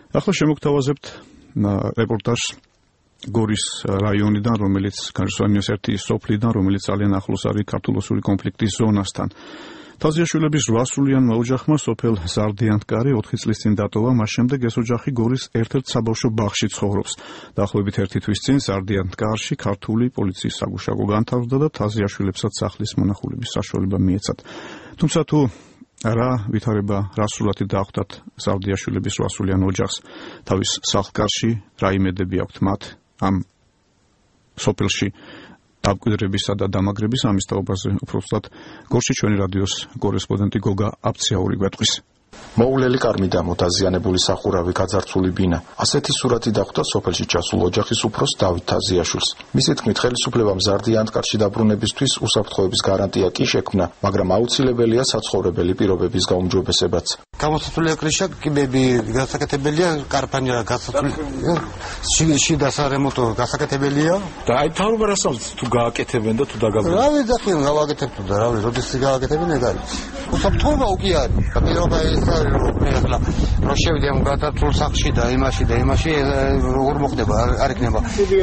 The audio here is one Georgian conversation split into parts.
ახლა შემოგთავაზებთ რეპორტაჟს გორის რაიონიდან, რომელიც განსვანიოს ერთი სოფლიდან, რომელიც ძალიან ახლოს არის ქართულ-ოსური კონფლიქტის ზონასთან. თაზიაშვილების 8-სულიანმა ოჯახმა სოფელ ზარდიანთკარი 4 წლის წინ დატოვა, მას შემდეგ ეს ოჯახი გორის ერთ-ერთ საბავშვო ბაღში ცხოვრობს. დაახლოებით 1 თვის წინ ზარდიანთკარში ქართული პოლიციის საგუშაგო განთავსდა და თაზიაშვილებსაც სახლის მონახულების საშუალება მიეცათ. თუმცა თუ რა ვითარება რასრულად დაახვდათ ზარდიაშვილების 8-სულიან ოჯახს თავის სახლკარში, რა იმედები აქვთ მათ ამ სოფელში დამკვიდრებისა და დამაგრების ამის თაობაზე უბრალოდ გორში ჩვენი რადიოს კორესპონდენტი გოგა აბციაური გვეტყვის. მოულელი კარმიდამო დაზიანებული სახურავი, გაძარცული ბინა. ასეთი სურათი დახვდა სოფელში ჩასულ ოჯახის უფროს დავით თაზიაშვილს. მისი თქმით, ხელისუფლებამ ზარდიანთკარში დაბრუნებისთვის უსაფრთხოების გარანტია კი შექმნა, მაგრამ აუცილებელია საცხოვრებელი პირობების გაუმჯობესებაც. გამოსაცულია კრიშა, კიბები გასაკეთებელია, კარფანი გასაცული. შიდა სარემონტო გასაკეთებელია. და აი თავრობა რასაც თუ გააკეთებენ და თუ დაგაბენ. რა ვიცი, გავაკეთებ თუ და რა ვიცი, როდის გააკეთებენ ეგ არის. უსაფრთხოება უკვე არის. პირობა ახლა რო შევიდე ამ გადაწულ სახლში და იმაში როგორ მოხდება არ იქნება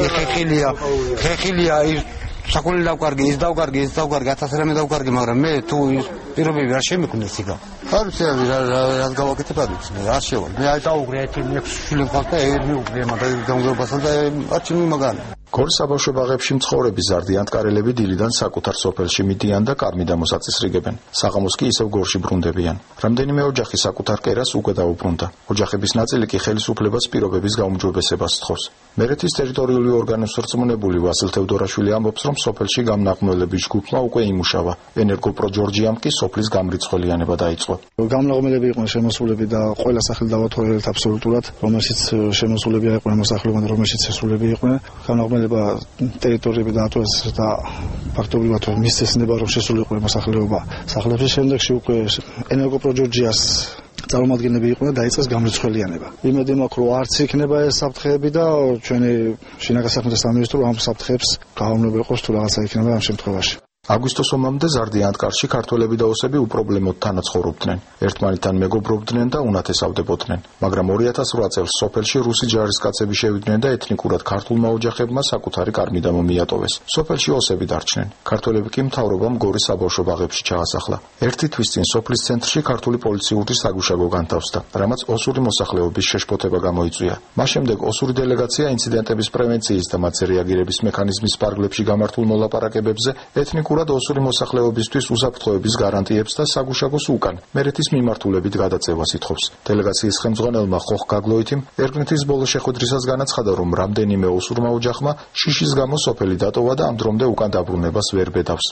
ხეხილია საკული დავკარგი ის დავკარგი 1000 რამე დავკარგი, მაგრამ მე თუ პირობები არ შემიქმნეს იქა არ ვიცი რა გავაკეთებ არ ვიცი არ შევა მე აი დაუგრე ერთი 6 შვილი მყავს და ერთ მიუგრე მაგრამ გამგებასა და არჩი მიმაგან გორის საბავშვო ბაღებში მცხოვრები ზარდიანთკარელები დილიდან საკუთარ სოფელში მიდიან და კარმიდამოს აწესრიგებენ. საღამოს კი ისევ გორში ბრუნდებიან. რამდენიმე ოჯახი საკუთარ კერას უკვე დაუბრუნდა. ოჯახების ნაწილი კი ხელისუფლებას პირობების გაუმჯობესებას სთხოვს. მერეთის ტერიტორიული ორგანოს რწმუნებული ვასილ თევდორაშვილი ამბობს, რომ სოფელში გამნაღმველების ჯგუფმა უკვე იმუშავა. ენერგოპრო ჯორჯიამ კი სოფლის გამრიცხველიანება დაიწყო. გამნაღმელები იყვნენ შემოსულები და ყველა სახელი დავათვალეთ აბსოლუტურად, რომელშიც შემოსულები იყვნენ მოსახლეობა, რომელშიც შესულები იყვნენ. ტერიტორიები დაატოვეს და ფაქტობრივად მისცემა რომ შესულიყო მოსახლეობა სახლებში. შემდეგში უკვე ენერგოპრო ჯორჯიას წარმომადგენლები იყვნენ და დაიწყეს გამრიცხველიანება. იმედი მაქვს რომ არც იქნება ეს საფრთხეები და ჩვენი შინაგან საქმეთა სამინისტრო ამ საფრთხეებს გააუმებრყოს თუ რაღაცა იქნება ამ შემთხვევაში. აგვისტოს ომამდე ზარდიანთკარში ქართველები და ოსები უპრობლემოდ თანაცხოვრობდნენ. ერთმანეთთან მეგობრობდნენ და უნათესავდებოდნენ. მაგრამ 2008 წელს სოფელში რუსი ჯარისკაცები შევიდნენ და ეთნიკურად ქართულმა ოჯახებმა საკუთარი კარმიდამო მიატოვეს. სოფელში ოსები დარჩნენ. ქართველები კი მთავრობამ გორის საბავშვო ბაღებში ჩაასახლა. 1 თვის წინ სოფლის ცენტრში ქართული პოლიციური საგუშაგო განთავსდა, რამაც ოსური მოსახლეობის შეშფოთება გამოიწვია. მას შემდეგ ოსური დელეგაცია ინციდენტების პრევენციის და მათზე რეაგირების მექანიზმის ფარგლებში გამართულ მოლაპარაკებებზე ეთნიკურ ოსური მოსახლეობისთვის უსაფრთხოების გარანტიებს და საგუშაგოს უკან მერეთის მიმართულებით გადაწევას ითხოვს. დელეგაციის ხელმძღვანელმა ხოხ გაგლოითიმ ერგნეთის ბოლო შეხვედრისას განაცხადა, რომ რამდენიმე ოსურმა ოჯახმა შიშის გამო სოფელი დატოვა და ამ დრომდე უკან დაბრუნებას ვერ ბედავს.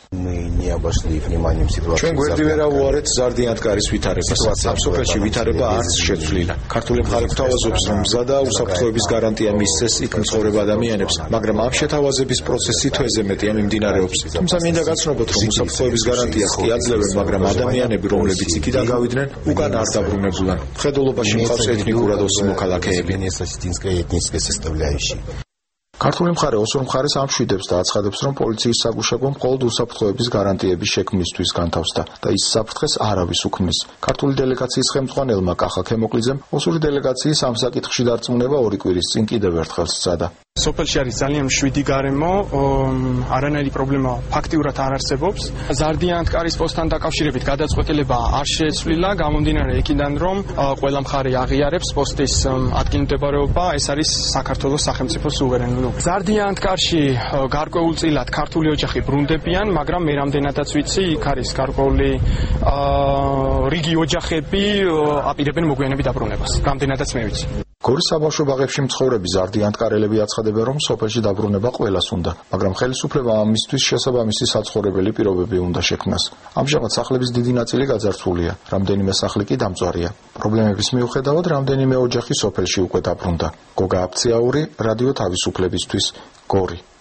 ჩვენ გვერდი ვერ ავუარეთ ზარდიანთკარის ვითარებას. ამ სოფელში ვითარება არც შეცვლილა. ქართული მხარე გვთავაზობს, რომ მზა და უსაფრთხოების გარანტია მისცეს იქ მცხოვრებ ადამიანებს, მაგრამ ამ შეთავაზების პროცესი თვეზე მეტია მიმდინარეობს. თუმცა მინდა გაცნობოთ, რომ უსაფრთხოების გარანტიას კი აძლევენ, მაგრამ ადამიანები, რომლებიც იქიდან გავიდნენ, უკან არ დაბრუნებულან. მხედველობაში მყავს ეთნიკურად ოსი მოქალაქეები. ქართული მხარე ოსურ მხარეს ამშვიდებს და აცხადებს, რომ პოლიციის საგუშაგომ მხოლოდ უსაფრთხოების გარანტიების შექმნისთვის განთავსდა და ის საფრთხეს არავის უქმნის. ქართული დელეგაციის ხელმძღვანელმა კახა ქემოკლიძემ ოსური დელეგაციის ამ საკითხში დარწმუნება 2 კვირის წინ კიდევ ერთხელ სცადა. სოფელში არის ძალიან მშვიდი გარემო, არანაირი პრობლემა ფაქტიურად არ არსებობს. ზარდიანთკარის პოსტთან დაკავშირებით გადაწყვეტილება არ შეცვლილა, გამომდინარე იქიდან, რომ ყველა მხარე აღიარებს პოსტის ადგილმდებარეობა, ეს არის საქართველოს სახელმწიფო სუვერენული. ზარდიანთკარში გარკვეულწილად ქართული ოჯახი ბრუნდებიან, მაგრამ მე რამდენადაც ვიცი, იქ არის გარკვეული რიგი ოჯახები აპირებენ მოგვიანებით დაბრუნებას. რამდენადაც მე ვიცი. გორის საბავშვო ბაღებში მცხოვრები ზარდიანთკარელები აცხადებენ, რომ სოფელში დაბრუნება ყველას უნდა, მაგრამ ხელისუფლებამ ამისთვის შესაბამისი საცხოვრებელი პირობები უნდა შექმნას. ამჟამად სახლების დიდი ნაწილი გაძარცვულია, რამდენიმე სახლი კი დამწვარია. პრობლემების მიუხედავად, რამდენიმე ოჯახი სოფელში უკვე დაბრუნდა. გოგა აბციაური, რადიო თავისუფლებისთვის, გორი.